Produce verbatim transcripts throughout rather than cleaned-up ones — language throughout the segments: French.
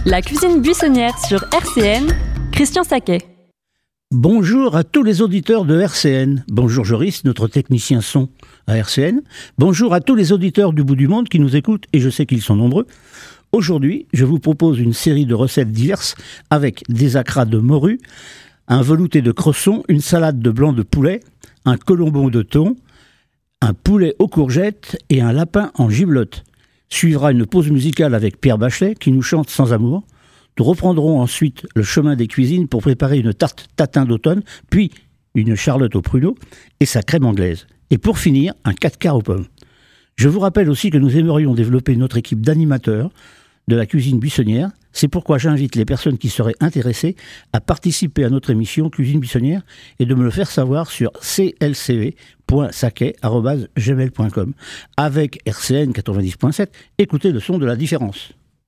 La cuisine buissonnière sur R C N, Christian Saquet. Bonjour à tous les auditeurs de R C N. Bonjour Joris, notre technicien son à R C N. Bonjour à tous les auditeurs du bout du monde qui nous écoutent, et je sais qu'ils sont nombreux. Aujourd'hui, je vous propose une série de recettes diverses avec des acras de morue, un velouté de cresson, une salade de blanc de poulet, un colombon de thon, un poulet aux courgettes et un lapin en giblotte. Suivra une pause musicale avec Pierre Bachelet qui nous chante Sans amour. Nous reprendrons ensuite le chemin des cuisines pour préparer une tarte tatin d'automne, puis une charlotte aux pruneaux et sa crème anglaise. Et pour finir, un quatre quarts aux pommes. Je vous rappelle aussi que nous aimerions développer notre équipe d'animateurs de la cuisine buissonnière. C'est pourquoi j'invite les personnes qui seraient intéressées à participer à notre émission Cuisine buissonnière et de me le faire savoir sur c l c v point saquet arobase gmail point com. Avec R C N quatre-vingt-dix point sept, écoutez le son de la différence.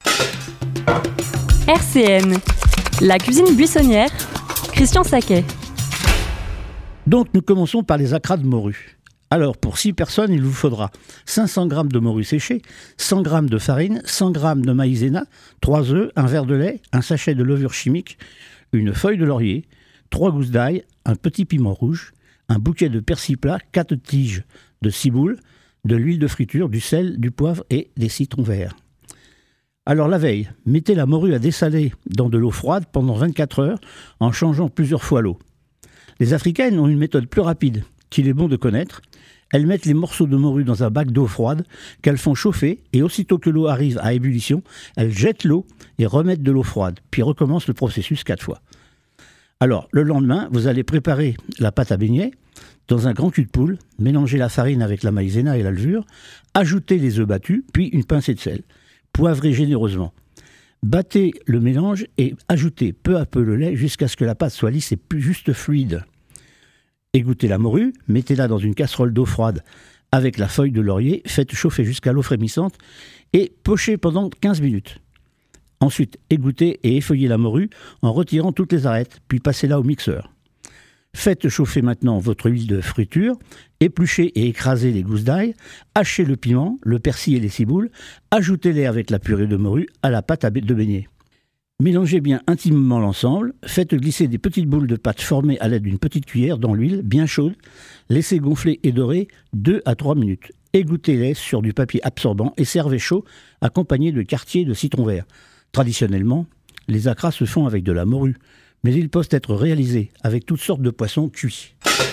R C N, la cuisine buissonnière, Christian Saquet. Donc nous commençons par les acras de morue. Alors, pour six personnes, il vous faudra cinq cents grammes de morue séchée, cent grammes de farine, cent grammes de maïzena, trois œufs, un verre de lait, un sachet de levure chimique, une feuille de laurier, trois gousses d'ail, un petit piment rouge, un bouquet de persil plat, quatre tiges de ciboule, de l'huile de friture, du sel, du poivre et des citrons verts. Alors la veille, mettez la morue à dessaler dans de l'eau froide pendant vingt-quatre heures en changeant plusieurs fois l'eau. Les Africaines ont une méthode plus rapide qu'il est bon de connaître. Elles mettent les morceaux de morue dans un bac d'eau froide qu'elles font chauffer et aussitôt que l'eau arrive à ébullition, elles jettent l'eau et remettent de l'eau froide, puis recommencent le processus quatre fois. Alors, le lendemain, vous allez préparer la pâte à beignets dans un grand cul de poule, mélanger la farine avec la maïzena et la levure, ajouter les œufs battus, puis une pincée de sel. Poivrez généreusement. Battez le mélange et ajoutez peu à peu le lait jusqu'à ce que la pâte soit lisse et plus juste fluide. Égouttez la morue, mettez-la dans une casserole d'eau froide avec la feuille de laurier, faites chauffer jusqu'à l'eau frémissante et pochez pendant quinze minutes. Ensuite, égouttez et effeuillez la morue en retirant toutes les arêtes, puis passez-la au mixeur. Faites chauffer maintenant votre huile de friture, épluchez et écrasez les gousses d'ail, hachez le piment, le persil et les ciboules, ajoutez-les avec la purée de morue à la pâte à de beignets. Mélangez bien intimement l'ensemble, faites glisser des petites boules de pâte formées à l'aide d'une petite cuillère dans l'huile bien chaude, laissez gonfler et dorer deux à trois minutes. Égouttez-les sur du papier absorbant et servez chaud, accompagné de quartiers de citron vert. Traditionnellement, les acras se font avec de la morue, mais ils peuvent être réalisés avec toutes sortes de poissons cuits.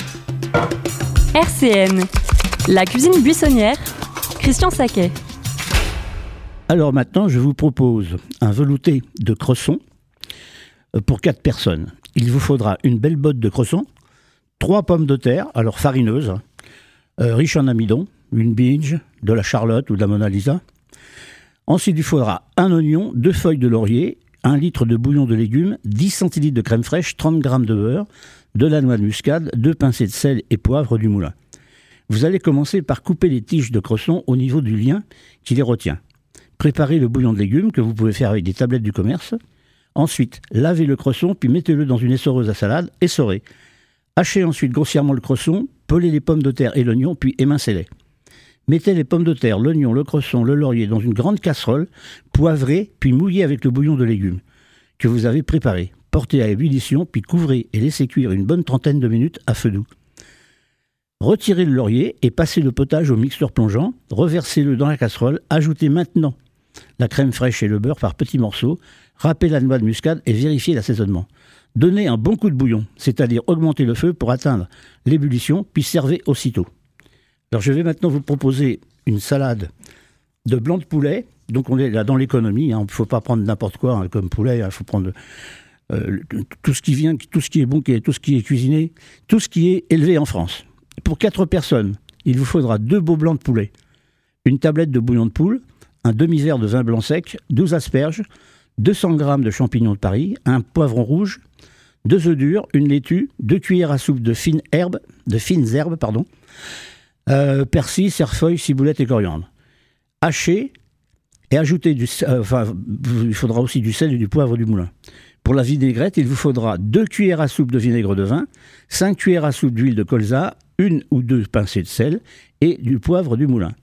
R C N, la cuisine buissonnière, Christian Saquet. Alors maintenant, je vous propose un velouté de cresson pour quatre personnes. Il vous faudra une belle botte de cresson, trois pommes de terre, alors farineuses, euh, riches en amidon, une binge, de la charlotte ou de la Mona Lisa. Ensuite, il faudra un oignon, deux feuilles de laurier, un litre de bouillon de légumes, dix centilitres de crème fraîche, trente grammes de beurre, de la noix de muscade, deux pincées de sel et poivre du moulin. Vous allez commencer par couper les tiges de cresson au niveau du lien qui les retient. Préparez le bouillon de légumes que vous pouvez faire avec des tablettes du commerce. Ensuite, lavez le cresson puis mettez-le dans une essoreuse à salade, essorez. Hachez ensuite grossièrement le cresson, pelez les pommes de terre et l'oignon puis émincez-les. Mettez les pommes de terre, l'oignon, le cresson, le laurier dans une grande casserole, poivrez puis mouillez avec le bouillon de légumes que vous avez préparé. Portez à ébullition puis couvrez et laissez cuire une bonne trentaine de minutes à feu doux. Retirez le laurier et passez le potage au mixeur plongeant, reversez-le dans la casserole, ajoutez maintenant la crème fraîche et le beurre par petits morceaux, râpez la noix de muscade et vérifiez l'assaisonnement. Donnez un bon coup de bouillon, c'est-à-dire augmentez le feu pour atteindre l'ébullition, puis servez aussitôt. Alors je vais maintenant vous proposer une salade de blanc de poulet. Donc on est là dans l'économie, il hein, ne faut pas prendre n'importe quoi hein, comme poulet, il hein, faut prendre euh, tout ce qui vient, tout ce qui est bon, tout ce qui est cuisiné, tout ce qui est élevé en France. Pour quatre personnes, il vous faudra deux beaux blancs de poulet, une tablette de bouillon de poule, un demi-verre de vin blanc sec, douze asperges, deux cents grammes de champignons de Paris, un poivron rouge, deux œufs durs, une laitue, deux cuillères à soupe de fines herbes, de fines herbes, pardon, euh, persil, cerfeuil, ciboulette et coriandre. Hachez et ajoutez du, euh, enfin, il faudra aussi du sel et du poivre du moulin. Pour la vinaigrette, il vous faudra deux cuillères à soupe de vinaigre de vin, cinq cuillères à soupe d'huile de colza, une ou deux pincées de sel et du poivre du moulin.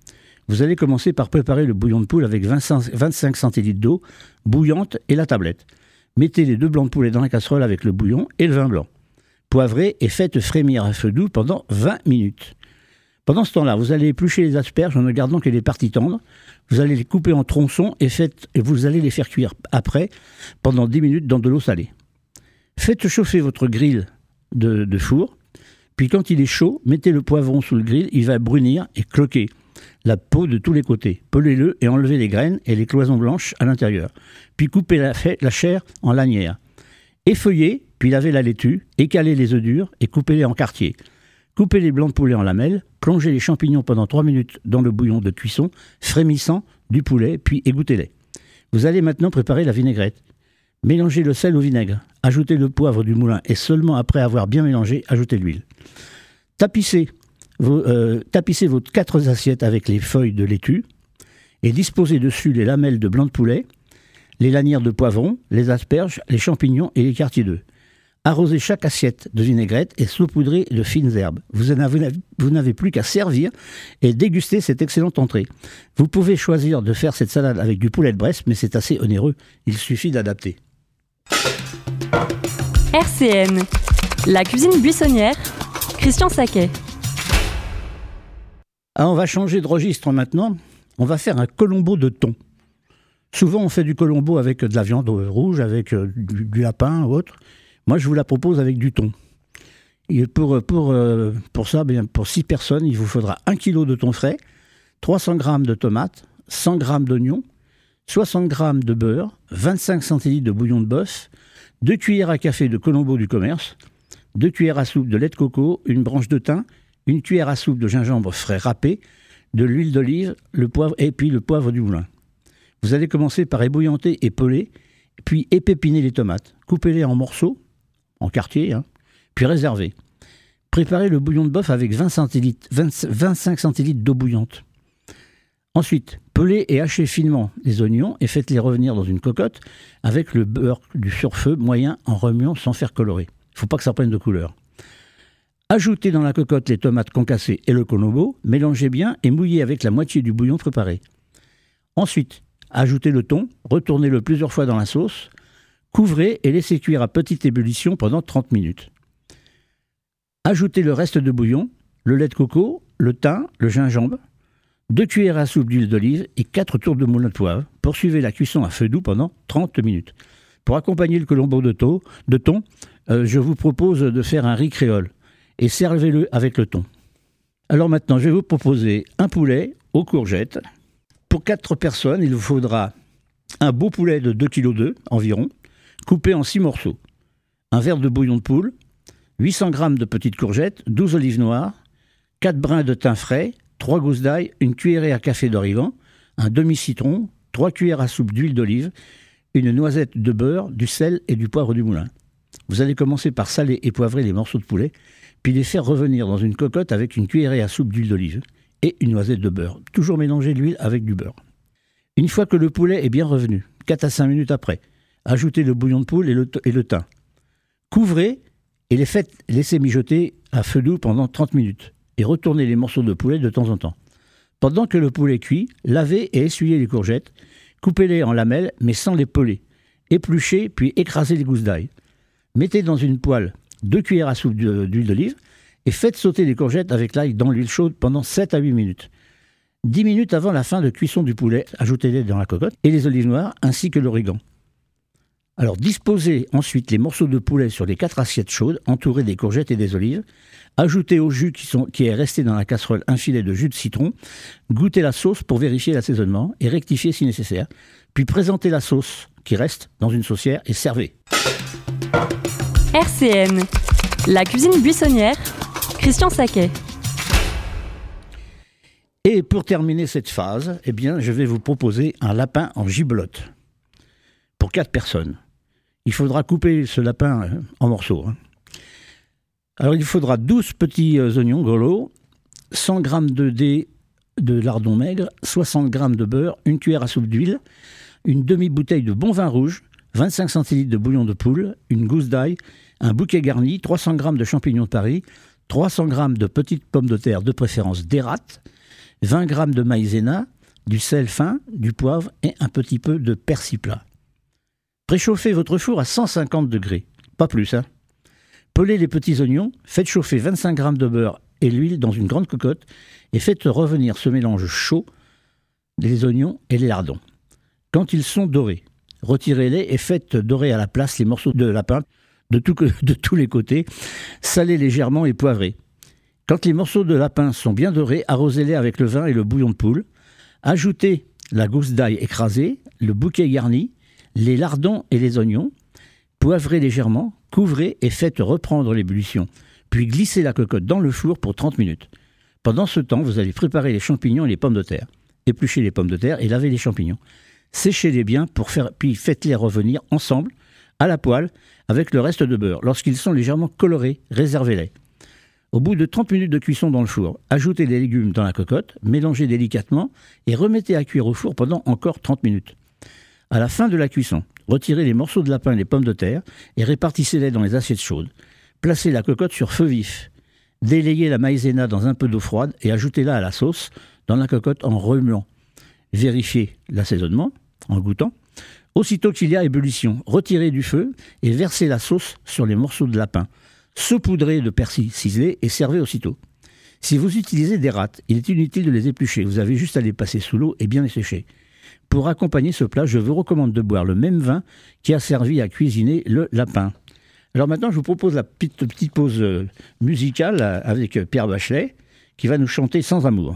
Vous allez commencer par préparer le bouillon de poule avec vingt-cinq centilitres d'eau bouillante et la tablette. Mettez les deux blancs de poulet dans la casserole avec le bouillon et le vin blanc. Poivrez et faites frémir à feu doux pendant vingt minutes. Pendant ce temps-là, vous allez éplucher les asperges en ne gardant que les parties tendres. Vous allez les couper en tronçons et, faites, et vous allez les faire cuire après pendant dix minutes dans de l'eau salée. Faites chauffer votre grill de, de four. Puis quand il est chaud, mettez le poivron sous le grill, il va brunir et cloquer la peau de tous les côtés. Pelez-le et enlevez les graines et les cloisons blanches à l'intérieur. Puis coupez la, la chair en lanières. Effeuillez, puis lavez la laitue, écalez les œufs durs et coupez-les en quartiers. Coupez les blancs de poulet en lamelles, plongez les champignons pendant trois minutes dans le bouillon de cuisson, frémissant du poulet, puis égouttez-les. Vous allez maintenant préparer la vinaigrette. Mélangez le sel au vinaigre, ajoutez le poivre du moulin et seulement après avoir bien mélangé, ajoutez l'huile. Tapissez, vos, euh, tapissez vos quatre assiettes avec les feuilles de laitue et disposez dessus les lamelles de blanc de poulet, les lanières de poivron, les asperges, les champignons et les quartiers d'œufs. Arrosez chaque assiette de vinaigrette et saupoudrez de fines herbes. Vous n'avez plus qu'à servir et déguster cette excellente entrée. Vous pouvez choisir de faire cette salade avec du poulet de Bresse, mais c'est assez onéreux. Il suffit d'adapter. R C N, la cuisine buissonnière, Christian Saquet. Ah, on va changer de registre maintenant. On va faire un colombo de thon. Souvent, on fait du colombo avec de la viande rouge, avec du, du lapin ou autre. Moi, je vous la propose avec du thon. Et pour, pour, pour ça, bien, pour six personnes, il vous faudra un kilo de thon frais, trois cents grammes de tomates, cent grammes d'oignons, soixante grammes de beurre, vingt-cinq centilitres de bouillon de bœuf, deux cuillères à café de colombo du commerce, deux cuillères à soupe de lait de coco, une branche de thym, une cuillère à soupe de gingembre frais râpé, de l'huile d'olive, le poivre et puis le poivre du moulin. Vous allez commencer par ébouillanter et peler, puis épépiner les tomates. Coupez-les en morceaux, en quartiers, hein, puis réservez. Préparez le bouillon de bœuf avec vingt centilitres, vingt, vingt-cinq centilitres d'eau bouillante. Ensuite, pelez et hachez finement les oignons et faites-les revenir dans une cocotte avec le beurre du surfeu moyen en remuant sans faire colorer. Il ne faut pas que ça prenne de couleur. Ajoutez dans la cocotte les tomates concassées et le colombo, mélangez bien et mouillez avec la moitié du bouillon préparé. Ensuite, ajoutez le thon, retournez-le plusieurs fois dans la sauce, couvrez et laissez cuire à petite ébullition pendant trente minutes. Ajoutez le reste de bouillon, le lait de coco, le thym, le gingembre, deux cuillères à soupe d'huile d'olive et quatre tours de moulin de poivre. Poursuivez la cuisson à feu doux pendant trente minutes. Pour accompagner le colombo de, thon, de thon euh, je vous propose de faire un riz créole et servez-le avec le thon. Alors maintenant, je vais vous proposer un poulet aux courgettes. Pour quatre personnes, il vous faudra un beau poulet de deux virgule deux kilos environ, coupé en six morceaux, un verre de bouillon de poule, huit cents grammes de petites courgettes, douze olives noires, quatre brins de thym frais, trois gousses d'ail, une cuillerée à café d'origan, un demi-citron, trois cuillères à soupe d'huile d'olive, une noisette de beurre, du sel et du poivre du moulin. Vous allez commencer par saler et poivrer les morceaux de poulet, puis les faire revenir dans une cocotte avec une cuillerée à soupe d'huile d'olive et une noisette de beurre. Toujours mélanger l'huile avec du beurre. Une fois que le poulet est bien revenu, quatre à cinq minutes après, ajoutez le bouillon de poule et le, et le thym. Couvrez et les faites laisser mijoter à feu doux pendant trente minutes et retournez les morceaux de poulet de temps en temps. Pendant que le poulet cuit, lavez et essuyez les courgettes, coupez-les en lamelles mais sans les peler. Épluchez puis écrasez les gousses d'ail. Mettez dans une poêle deux cuillères à soupe d'huile d'olive et faites sauter les courgettes avec l'ail dans l'huile chaude pendant sept à huit minutes. dix minutes avant la fin de cuisson du poulet, ajoutez-les dans la cocotte et les olives noires ainsi que l'origan. Alors disposez ensuite les morceaux de poulet sur les quatre assiettes chaudes entourées des courgettes et des olives. Ajoutez au jus qui, sont, qui est resté dans la casserole un filet de jus de citron. Goûtez la sauce pour vérifier l'assaisonnement et rectifier si nécessaire. Puis présentez la sauce qui reste dans une saucière et servez. R C N, la cuisine buissonnière, Christian Saquet. Et pour terminer cette phase, eh bien, je vais vous proposer un lapin en giblotte pour quatre personnes. Il faudra couper ce lapin en morceaux. Hein. Alors, il faudra douze petits oignons grelots, cent grammes de dés de lardon maigre, soixante grammes de beurre, une cuillère à soupe d'huile, une demi-bouteille de bon vin rouge, vingt-cinq centilitres de bouillon de poule, une gousse d'ail, un bouquet garni, trois cents grammes de champignons de Paris, trois cents grammes de petites pommes de terre, de préférence d'Hérat, vingt grammes de maïzena, du sel fin, du poivre et un petit peu de persil plat. Préchauffez votre four à cent cinquante degrés, pas plus. Hein. Pelez les petits oignons, faites chauffer vingt-cinq grammes de beurre et l'huile dans une grande cocotte et faites revenir ce mélange chaud des oignons et les lardons. Quand ils sont dorés, retirez-les et faites dorer à la place les morceaux de lapin de, tout, de tous les côtés, salez légèrement et poivrez. Quand les morceaux de lapin sont bien dorés, arrosez-les avec le vin et le bouillon de poule. Ajoutez la gousse d'ail écrasée, le bouquet garni, les lardons et les oignons. Poivrez légèrement, couvrez et faites reprendre l'ébullition. Puis glissez la cocotte dans le four pour trente minutes. Pendant ce temps, vous allez préparer les champignons et les pommes de terre. Épluchez les pommes de terre et lavez les champignons. Séchez-les bien, pour faire, puis faites-les revenir ensemble, à la poêle, avec le reste de beurre. Lorsqu'ils sont légèrement colorés, réservez-les. Au bout de trente minutes de cuisson dans le four, ajoutez les légumes dans la cocotte, mélangez délicatement et remettez à cuire au four pendant encore trente minutes. À la fin de la cuisson, retirez les morceaux de lapin et les pommes de terre et répartissez-les dans les assiettes chaudes. Placez la cocotte sur feu vif. Délayez la maïzena dans un peu d'eau froide et ajoutez-la à la sauce dans la cocotte en remuant. Vérifiez l'assaisonnement en goûtant. Aussitôt qu'il y a ébullition, retirez du feu et versez la sauce sur les morceaux de lapin. Saupoudrez de persil ciselé et servez aussitôt. Si vous utilisez des rattes, il est inutile de les éplucher. Vous avez juste à les passer sous l'eau et bien les sécher. Pour accompagner ce plat, je vous recommande de boire le même vin qui a servi à cuisiner le lapin. Alors maintenant, je vous propose la petite, petite pause musicale avec Pierre Bachelet qui va nous chanter Sans amour.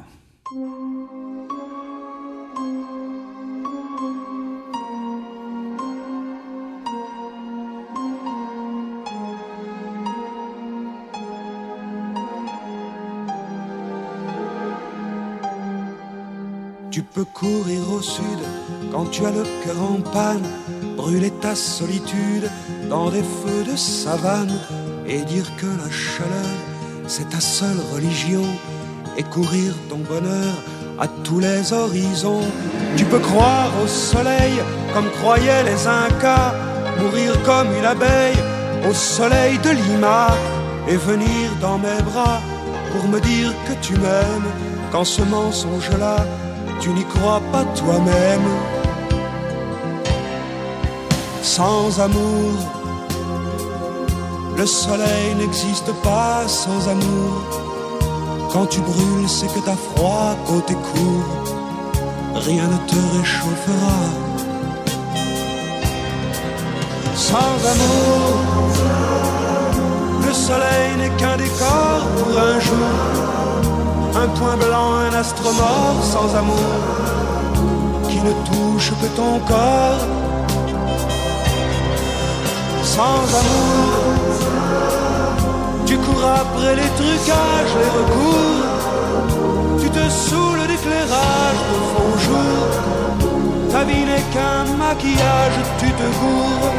Tu peux courir au sud quand tu as le cœur en panne, brûler ta solitude dans des feux de savane et dire que la chaleur c'est ta seule religion et courir ton bonheur à tous les horizons. Tu peux croire au soleil comme croyaient les Incas, mourir comme une abeille au soleil de Lima et venir dans mes bras pour me dire que tu m'aimes quand ce mensonge-là tu n'y crois pas toi-même. Sans amour, le soleil n'existe pas sans amour. Quand tu brûles, c'est que t'as froid côté court, rien ne te réchauffera. Sans amour, le soleil n'est qu'un décor pour un jour. Un point blanc, un astre mort sans amour qui ne touche que ton corps. Sans amour, tu cours après les trucages, les recours. Tu te saoules d'éclairage de faux jour. Ta vie n'est qu'un maquillage, tu te gourres.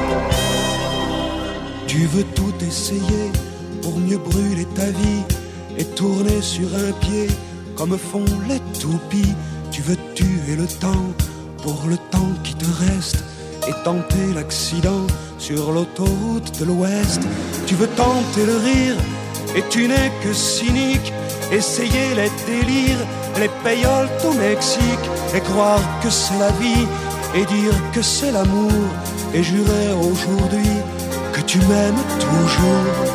Tu veux tout essayer pour mieux brûler ta vie et tourner sur un pied comme font les toupies. Tu veux tuer le temps pour le temps qui te reste et tenter l'accident sur l'autoroute de l'Ouest. Tu veux tenter le rire et tu n'es que cynique, essayer les délires, les payoles au Mexique et croire que c'est la vie et dire que c'est l'amour et jurer aujourd'hui que tu m'aimes toujours.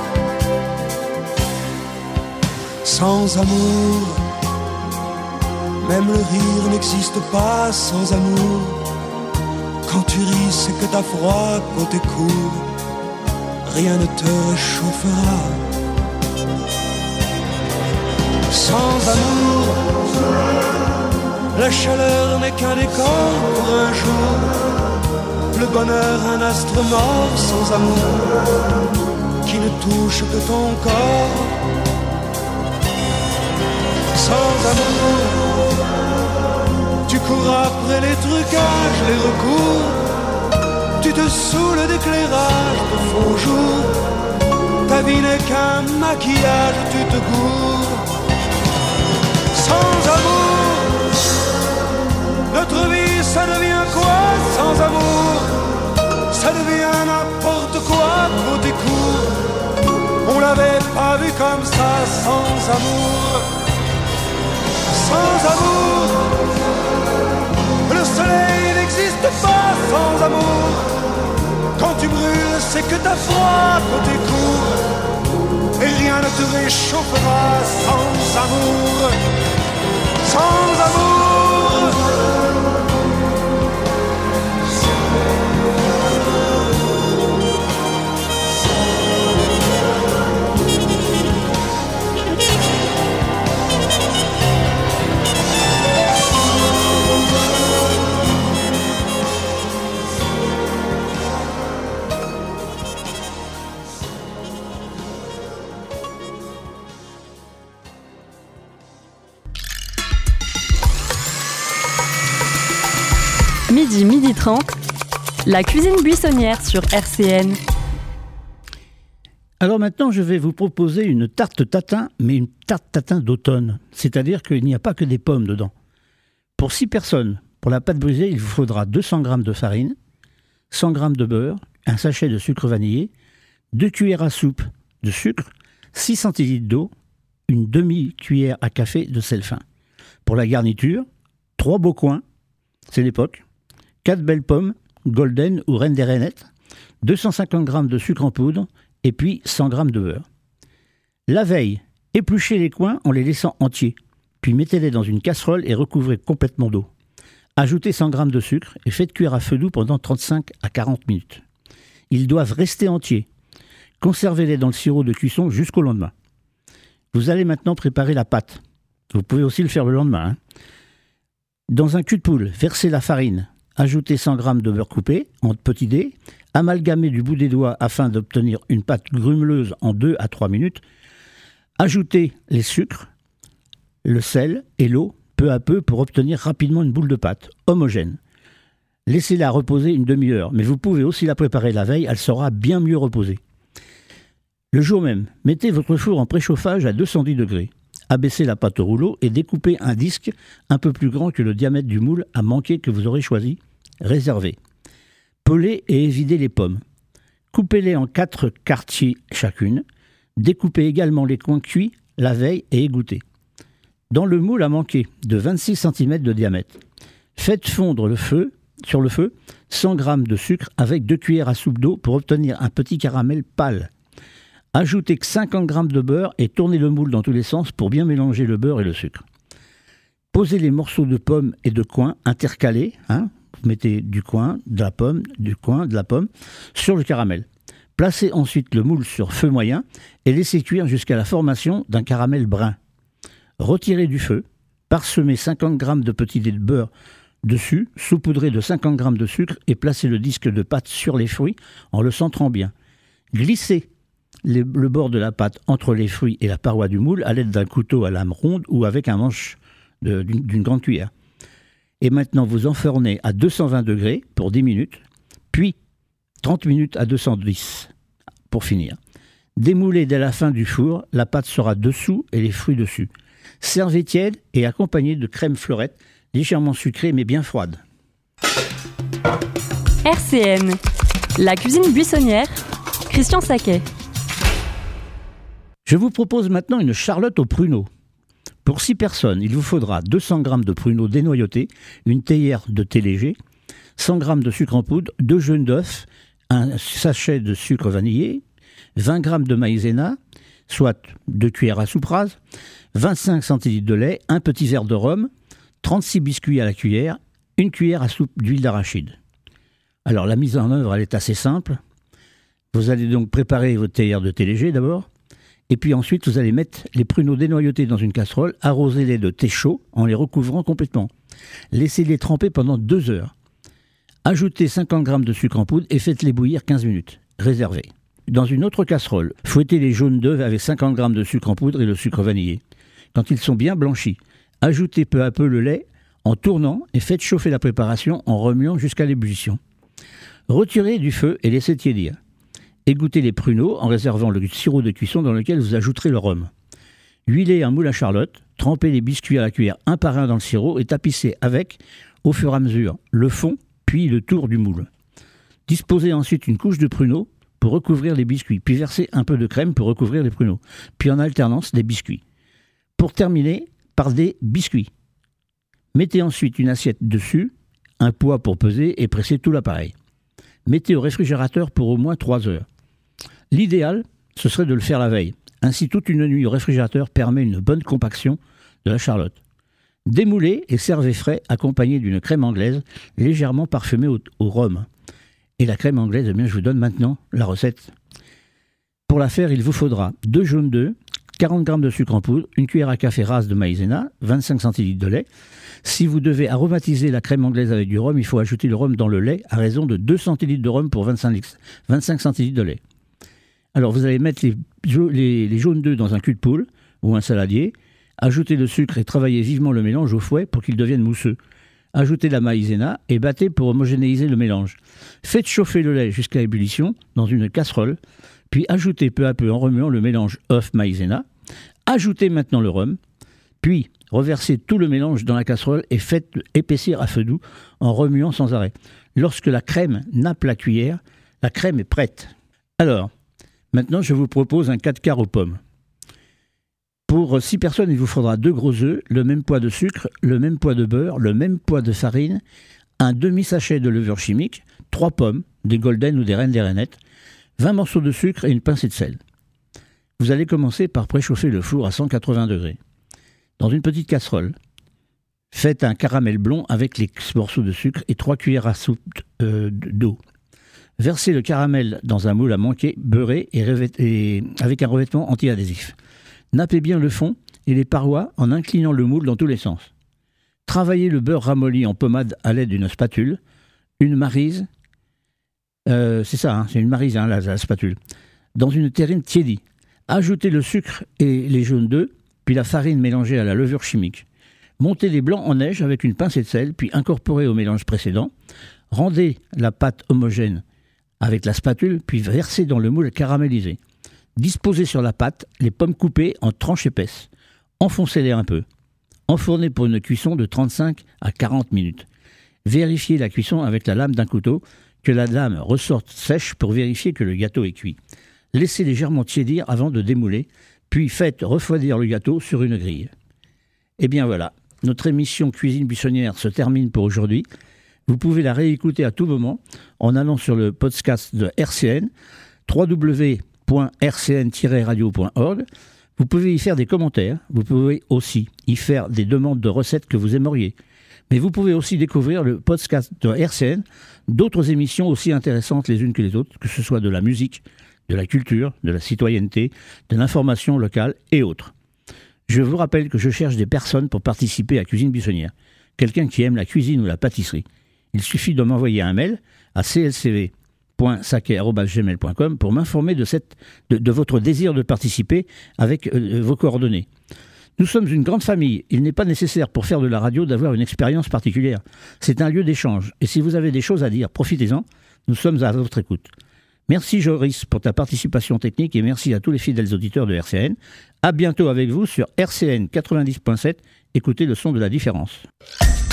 Sans amour, même le rire n'existe pas sans amour. Quand tu ris, c'est que t'as froid côté court, rien ne te réchauffera. Sans amour, la chaleur n'est qu'un décor pour un jour. Le bonheur, un astre mort sans amour qui ne touche que ton corps. Sans amour, tu cours après les trucages, les recours. Tu te saoules d'éclairage de faux jours. Ta vie n'est qu'un maquillage, tu te gourres. Sans amour, notre vie ça devient quoi sans amour? Ça devient n'importe quoi côté court. On l'avait pas vu comme ça sans amour. Sans amour. sans amour. Quand tu brûles, c'est que t'as froid côté cour. Et rien ne te réchauffera sans amour. Sans amour. Midi, midi trente, la cuisine buissonnière sur R C N. Alors maintenant, je vais vous proposer une tarte tatin, mais une tarte tatin d'automne. C'est-à-dire qu'il n'y a pas que des pommes dedans. Pour six personnes, pour la pâte brisée, il vous faudra deux cents grammes de farine, cent grammes de beurre, un sachet de sucre vanillé, deux cuillères à soupe de sucre, six centilitres d'eau, une demi-cuillère à café de sel fin. Pour la garniture, trois beaux coins, c'est l'époque, quatre belles pommes, golden ou reine des rainettes, deux cent cinquante grammes de sucre en poudre et puis cent grammes de beurre. La veille, épluchez les coins en les laissant entiers, puis mettez-les dans une casserole et recouvrez complètement d'eau. Ajoutez cent grammes de sucre et faites cuire à feu doux pendant trente-cinq à quarante minutes. Ils doivent rester entiers. Conservez-les dans le sirop de cuisson jusqu'au lendemain. Vous allez maintenant préparer la pâte. Vous pouvez aussi le faire le lendemain. Hein. Dans un cul de poule, versez la farine. Ajoutez cent grammes de beurre coupé en petits dés. Amalgamez du bout des doigts afin d'obtenir une pâte grumeleuse en deux à trois minutes. Ajoutez les sucres, le sel et l'eau peu à peu pour obtenir rapidement une boule de pâte homogène. Laissez-la reposer une demi-heure, mais vous pouvez aussi la préparer la veille, elle sera bien mieux reposée. Le jour même, mettez votre four en préchauffage à deux cent dix degrés. Abaissez la pâte au rouleau et découpez un disque un peu plus grand que le diamètre du moule à manquer que vous aurez choisi. Réservez. Pelez et évidez les pommes. Coupez-les en quatre quartiers chacune. Découpez également les coins cuits la veille et égouttez. Dans le moule à manquer de vingt-six centimètres de diamètre, faites fondre le feu, sur le feu cent grammes de sucre avec deux cuillères à soupe d'eau pour obtenir un petit caramel pâle. Ajoutez cinquante grammes de beurre et tournez le moule dans tous les sens pour bien mélanger le beurre et le sucre. Posez les morceaux de pommes et de coin intercalés, hein, vous mettez du coin, de la pomme, du coin, de la pomme, sur le caramel. Placez ensuite le moule sur feu moyen et laissez cuire jusqu'à la formation d'un caramel brun. Retirez du feu, parsemez cinquante grammes de petits dés de beurre dessus, saupoudrez de cinquante grammes de sucre et placez le disque de pâte sur les fruits en le centrant bien. Glissez les, le bord de la pâte entre les fruits et la paroi du moule à l'aide d'un couteau à lame ronde ou avec un manche de, d'une, d'une grande cuillère. Et maintenant, vous enfournez à deux cent vingt degrés pour dix minutes, puis trente minutes à deux cent dix pour finir. Démoulez dès la fin du four, la pâte sera dessous et les fruits dessus. Servez tiède et accompagné de crème fleurette, légèrement sucrée mais bien froide. R C N, la cuisine buissonnière, Christian Saquet. Je vous propose maintenant une charlotte aux pruneaux. Pour six personnes, il vous faudra deux cents grammes de pruneaux dénoyautés, une théière de thé léger, cent grammes de sucre en poudre, deux jaunes d'œufs, un sachet de sucre vanillé, vingt grammes de maïzena, soit deux cuillères à soupe rase, vingt-cinq centilitres de lait, un petit verre de rhum, trente-six biscuits à la cuillère, une cuillère à soupe d'huile d'arachide. Alors la mise en œuvre, elle est assez simple. Vous allez donc préparer votre théière de thé léger d'abord, et puis ensuite vous allez mettre les pruneaux dénoyautés dans une casserole, arrosez-les de thé chaud en les recouvrant complètement. Laissez-les tremper pendant deux heures. Ajoutez cinquante grammes de sucre en poudre et faites-les bouillir quinze minutes. Réservez. Dans une autre casserole, fouettez les jaunes d'œufs avec cinquante grammes de sucre en poudre et le sucre vanillé. Quand ils sont bien blanchis, ajoutez peu à peu le lait en tournant et faites chauffer la préparation en remuant jusqu'à l'ébullition. Retirez du feu et laissez tiédir. Égouttez les pruneaux en réservant le sirop de cuisson dans lequel vous ajouterez le rhum. Huilez un moule à charlotte, trempez les biscuits à la cuillère un par un dans le sirop et tapissez avec, au fur et à mesure, le fond puis le tour du moule. Disposez ensuite une couche de pruneaux pour recouvrir les biscuits, puis versez un peu de crème pour recouvrir les pruneaux, puis en alternance des biscuits. Pour terminer, par des biscuits. Mettez ensuite une assiette dessus, un poids pour peser et presser tout l'appareil. Mettez au réfrigérateur pour au moins trois heures. L'idéal, ce serait de le faire la veille. Ainsi, toute une nuit au réfrigérateur permet une bonne compaction de la charlotte. Démoulez et servez frais, accompagné d'une crème anglaise légèrement parfumée au, au rhum. Et la crème anglaise, eh bien, je vous donne maintenant la recette. Pour la faire, il vous faudra deux jaunes d'œufs, quarante grammes de sucre en poudre, une cuillère à café rase de maïzena, vingt-cinq centilitres de lait. Si vous devez aromatiser la crème anglaise avec du rhum, il faut ajouter le rhum dans le lait à raison de deux centilitres de rhum pour vingt-cinq, vingt-cinq centilitres de lait. Alors vous allez mettre les, les, les jaunes d'œufs dans un cul de poule ou un saladier, ajoutez le sucre et travaillez vivement le mélange au fouet pour qu'il devienne mousseux. Ajoutez la maïzena et battez pour homogénéiser le mélange. Faites chauffer le lait jusqu'à ébullition dans une casserole, puis ajoutez peu à peu en remuant le mélange œuf-maïzena. Ajoutez maintenant le rhum, puis reversez tout le mélange dans la casserole et faites épaissir à feu doux en remuant sans arrêt. Lorsque la crème nappe la cuillère, la crème est prête. Alors, maintenant je vous propose un quatre quarts aux pommes. Pour six personnes, il vous faudra deux gros œufs, le même poids de sucre, le même poids de beurre, le même poids de farine, un demi-sachet de levure chimique, trois pommes, des golden ou des reines des rainettes, vingt morceaux de sucre et une pincée de sel. Vous allez commencer par préchauffer le four à cent quatre-vingts degrés. Dans une petite casserole, faites un caramel blond avec les morceaux de sucre et trois cuillères à soupe euh, d'eau. Versez le caramel dans un moule à manquer, beurré et, revêt- et avec un revêtement anti-adhésif. Nappez bien le fond et les parois en inclinant le moule dans tous les sens. Travaillez le beurre ramolli en pommade à l'aide d'une spatule, une maryse, euh, c'est ça, hein, c'est une maryse hein, la, la spatule, dans une terrine tiédie. Ajoutez le sucre et les jaunes d'œufs, puis la farine mélangée à la levure chimique. Montez les blancs en neige avec une pincée de sel, puis incorporez au mélange précédent. Rendez la pâte homogène avec la spatule, puis versez dans le moule caramélisé. Disposez sur la pâte les pommes coupées en tranches épaisses. Enfoncez-les un peu. Enfournez pour une cuisson de trente-cinq à quarante minutes. Vérifiez la cuisson avec la lame d'un couteau, que la lame ressorte sèche pour vérifier que le gâteau est cuit. Laissez légèrement tiédir avant de démouler, puis faites refroidir le gâteau sur une grille. Et bien voilà, notre émission Cuisine Buissonnière se termine pour aujourd'hui. Vous pouvez la réécouter à tout moment en allant sur le podcast de R C N, w w w point r c n tiret radio point org. Vous pouvez y faire des commentaires, vous pouvez aussi y faire des demandes de recettes que vous aimeriez. Mais vous pouvez aussi découvrir le podcast de R C N, d'autres émissions aussi intéressantes les unes que les autres, que ce soit de la musique, de la culture, de la citoyenneté, de l'information locale et autres. Je vous rappelle que je cherche des personnes pour participer à Cuisine Buissonnière. Quelqu'un qui aime la cuisine ou la pâtisserie. Il suffit de m'envoyer un mail à c l c v point saquet arobase gmail point com pour m'informer de, cette, de, de votre désir de participer avec euh, vos coordonnées. Nous sommes une grande famille. Il n'est pas nécessaire pour faire de la radio d'avoir une expérience particulière. C'est un lieu d'échange. Et si vous avez des choses à dire, profitez-en. Nous sommes à votre écoute. Merci Joris pour ta participation technique et merci à tous les fidèles auditeurs de R C N. À bientôt avec vous sur R C N quatre-vingt-dix point sept. Écoutez le son de la différence.